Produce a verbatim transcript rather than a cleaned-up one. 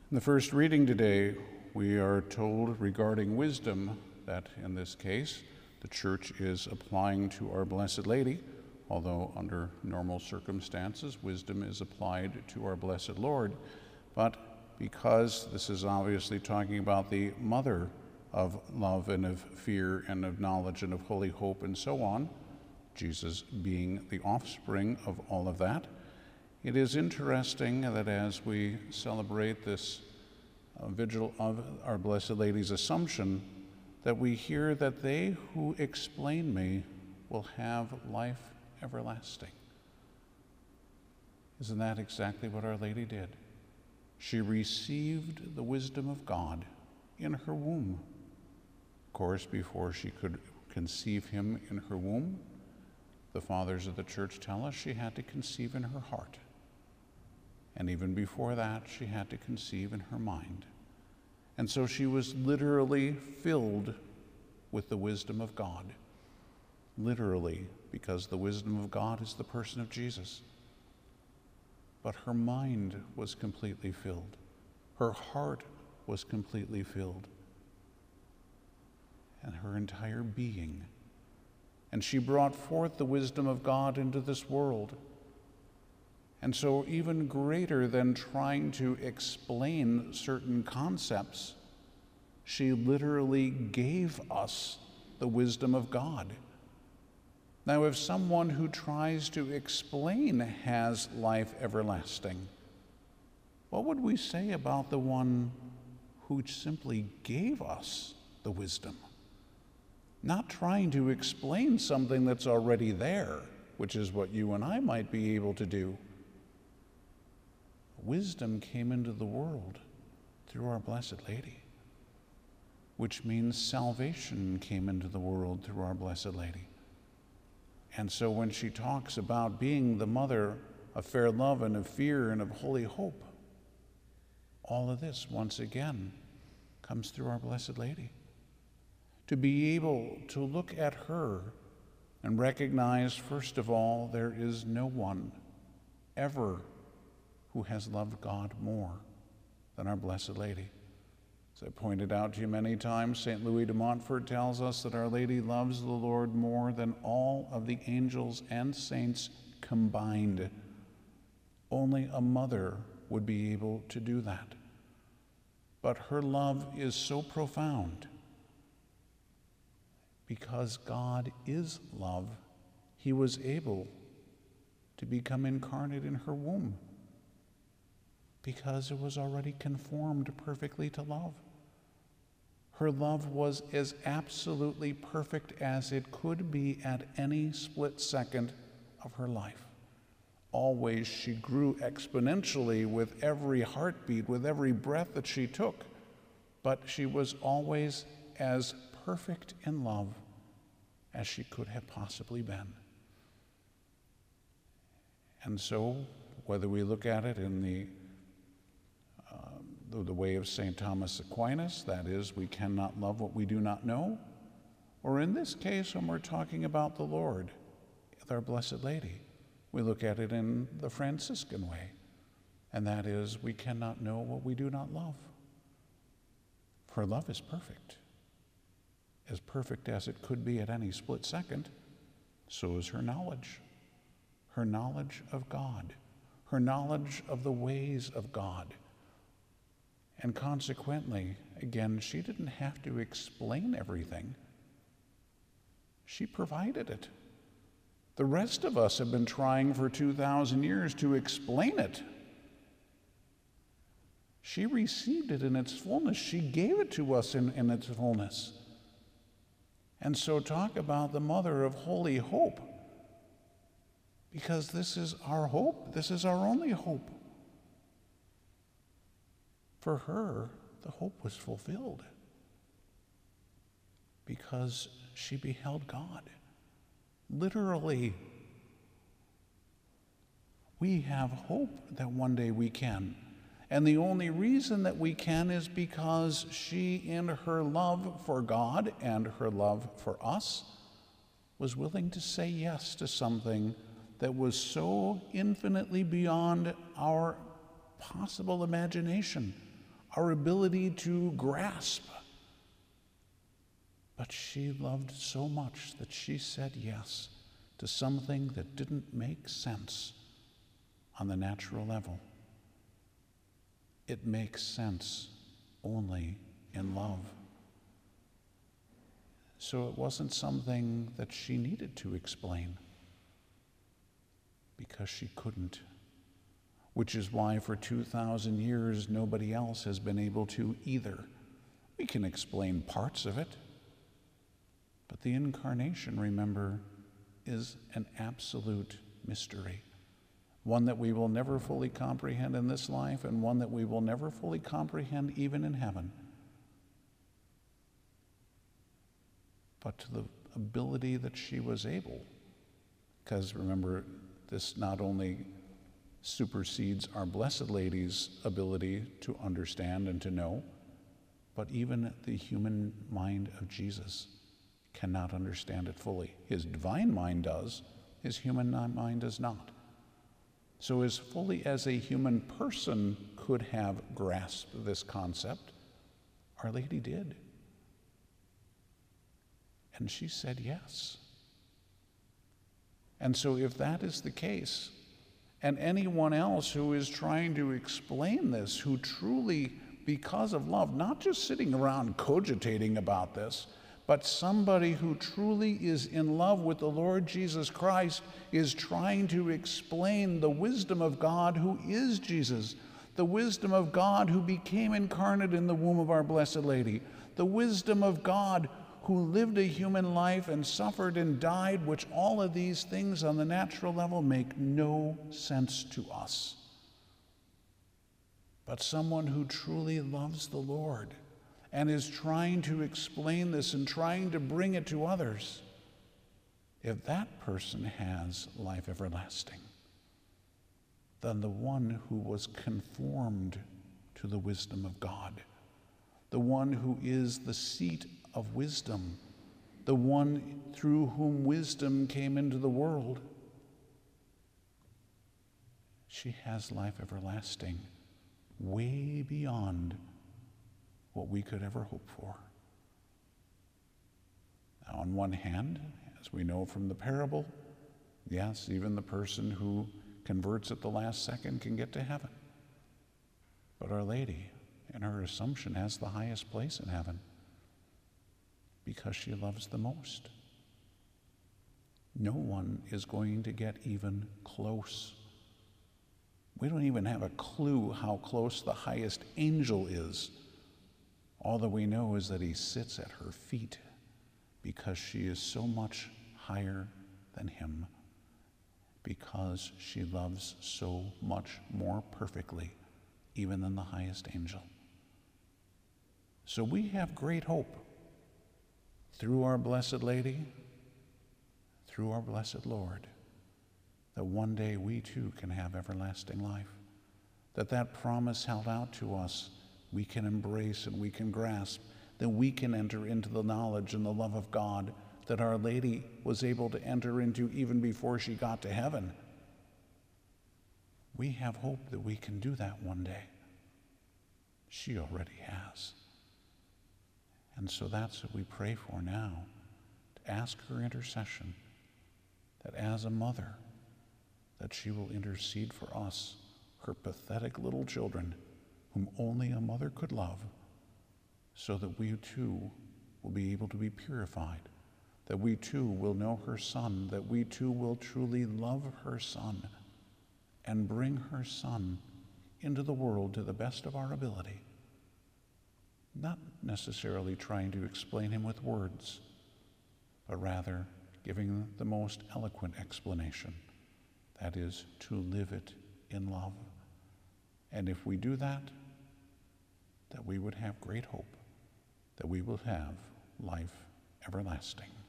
In the first reading today, we are told regarding wisdom that in this case, the Church is applying to Our Blessed Lady, although under normal circumstances, wisdom is applied to our Blessed Lord. But because this is obviously talking about the mother of love and of fear and of knowledge and of holy hope and so on, Jesus being the offspring of all of that, it is interesting that as we celebrate this uh, vigil of Our Blessed Lady's Assumption, that we hear that they who explain me will have life everlasting. Isn't that exactly what Our Lady did? She received the wisdom of God in her womb. Of course, before she could conceive him in her womb, the fathers of the Church tell us she had to conceive in her heart. And even before that, she had to conceive in her mind. And so she was literally filled with the wisdom of God. Literally, because the wisdom of God is the person of Jesus. But her mind was completely filled. Her heart was completely filled. And her entire being. And she brought forth the wisdom of God into this world. And so even greater than trying to explain certain concepts, she literally gave us the wisdom of God. Now, if someone who tries to explain has life everlasting, what would we say about the one who simply gave us the wisdom? Not trying to explain something that's already there, which is what you and I might be able to do. Wisdom came into the world through Our Blessed Lady, which means salvation came into the world through Our Blessed Lady. And so when she talks about being the mother of fair love and of fear and of holy hope, all of this, once again, comes through Our Blessed Lady. To be able to look at her and recognize, first of all, there is no one ever who has loved God more than Our Blessed Lady. As I pointed out to you many times, Saint Louis de Montfort tells us that Our Lady loves the Lord more than all of the angels and saints combined. Only a mother would be able to do that. But her love is so profound. Because God is love, he was able to become incarnate in her womb. Because it was already conformed perfectly to love. Her love was as absolutely perfect as it could be at any split second of her life. Always she grew exponentially with every heartbeat, with every breath that she took, but she was always as perfect in love as she could have possibly been. And so, whether we look at it in the the way of Saint Thomas Aquinas, that is, we cannot love what we do not know, or in this case, when we're talking about the Lord, with Our Blessed Lady, we look at it in the Franciscan way, and that is, we cannot know what we do not love. For love is perfect. As perfect as it could be at any split second, so is her knowledge. Her knowledge of God, her knowledge of the ways of God. And consequently, again, she didn't have to explain everything. She provided it. The rest of us have been trying for two thousand years to explain it. She received it in its fullness. She gave it to us in, in its fullness. And so talk about the mother of holy hope, because this is our hope. This is our only hope. For her, the hope was fulfilled because she beheld God. Literally, we have hope that one day we can. And the only reason that we can is because she, in her love for God and her love for us, was willing to say yes to something that was so infinitely beyond our possible imagination, our ability to grasp. But she loved so much that she said yes to something that didn't make sense on the natural level. It makes sense only in love. So it wasn't something that she needed to explain, because she couldn't. Which is why for two thousand years nobody else has been able to either. We can explain parts of it, but the incarnation, remember, is an absolute mystery. One that we will never fully comprehend in this life, and one that we will never fully comprehend even in heaven. But to the ability that she was able, because remember, this not only supersedes our Blessed Lady's ability to understand and to know, but even the human mind of Jesus cannot understand it fully. His divine mind does, his human mind does not. So as fully as a human person could have grasped this concept, Our Lady did. And she said yes. And so if that is the case, and anyone else who is trying to explain this, who truly, because of love, not just sitting around cogitating about this, but somebody who truly is in love with the Lord Jesus Christ, is trying to explain the wisdom of God who is Jesus, the wisdom of God who became incarnate in the womb of our Blessed Lady, the wisdom of God who lived a human life and suffered and died, which all of these things on the natural level make no sense to us. But someone who truly loves the Lord and is trying to explain this and trying to bring it to others, if that person has life everlasting, then the one who was conformed to the wisdom of God, the one who is the seat of wisdom, the one through whom wisdom came into the world, she has life everlasting, way beyond what we could ever hope for. Now, on one hand, as we know from the parable, yes, even the person who converts at the last second can get to heaven. But Our Lady, in her Assumption, has the highest place in heaven because she loves the most. No one is going to get even close. We don't even have a clue how close the highest angel is. All that we know is that he sits at her feet because she is so much higher than him, because she loves so much more perfectly even than the highest angel. So we have great hope through our Blessed Lady, through our Blessed Lord, that one day we too can have everlasting life, that that promise held out to us we can embrace and we can grasp, that we can enter into the knowledge and the love of God that Our Lady was able to enter into even before she got to heaven. We have hope that we can do that one day. She already has. And so that's what we pray for now, to ask her intercession, that as a mother, that she will intercede for us, her pathetic little children, whom only a mother could love, so that we too will be able to be purified, that we too will know her Son, that we too will truly love her Son and bring her Son into the world to the best of our ability, not necessarily trying to explain him with words, but rather giving the most eloquent explanation, that is, to live it in love. And if we do that, that we would have great hope, that we will have life everlasting.